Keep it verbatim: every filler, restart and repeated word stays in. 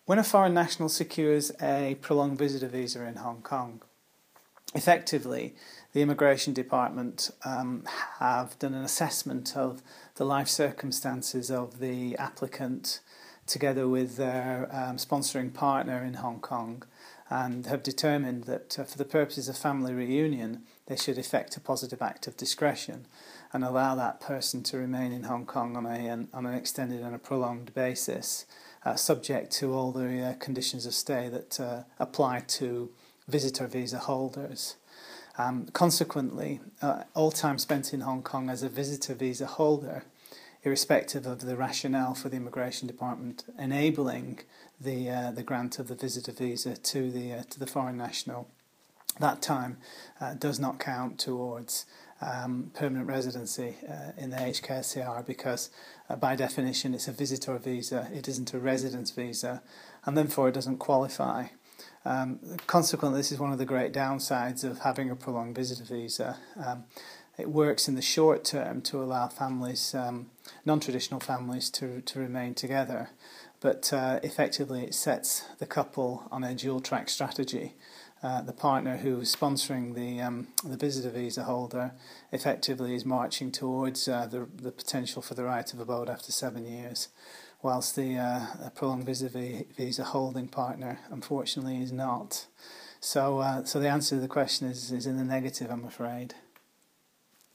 When a foreign national secures a prolonged visitor visa in Hong Kong, effectively the Immigration Department um, have done an assessment of the life circumstances of the applicant together with their um, sponsoring partner in Hong Kong, and have determined that uh, for the purposes of family reunion they should effect a positive act of discretion and allow that person to remain in Hong Kong on, a, an, on an extended and a prolonged basis, uh, subject to all the uh, conditions of stay that uh, apply to visitor visa holders. Um, consequently, uh, all time spent in Hong Kong as a visitor visa holder, irrespective of the rationale for the Immigration Department enabling the uh, the grant of the visitor visa to the uh, to the foreign national, that time uh, does not count towards um, permanent residency uh, in the H K S C R, because uh, by definition it's a visitor visa, it isn't a residence visa, and therefore it doesn't qualify. Um, consequently, this is one of the great downsides of having a prolonged visitor visa. Um, it works in the short term to allow families, um, non-traditional families, to, to remain together, but uh, effectively it sets the couple on a dual-track strategy. Uh, the partner who is sponsoring the um, the visitor visa holder effectively is marching towards uh, the, the potential for the right of abode after seven years, whilst the uh, prolonged visitor visa holding partner unfortunately is not. So, uh, so the answer to the question is, is in the negative, I'm afraid.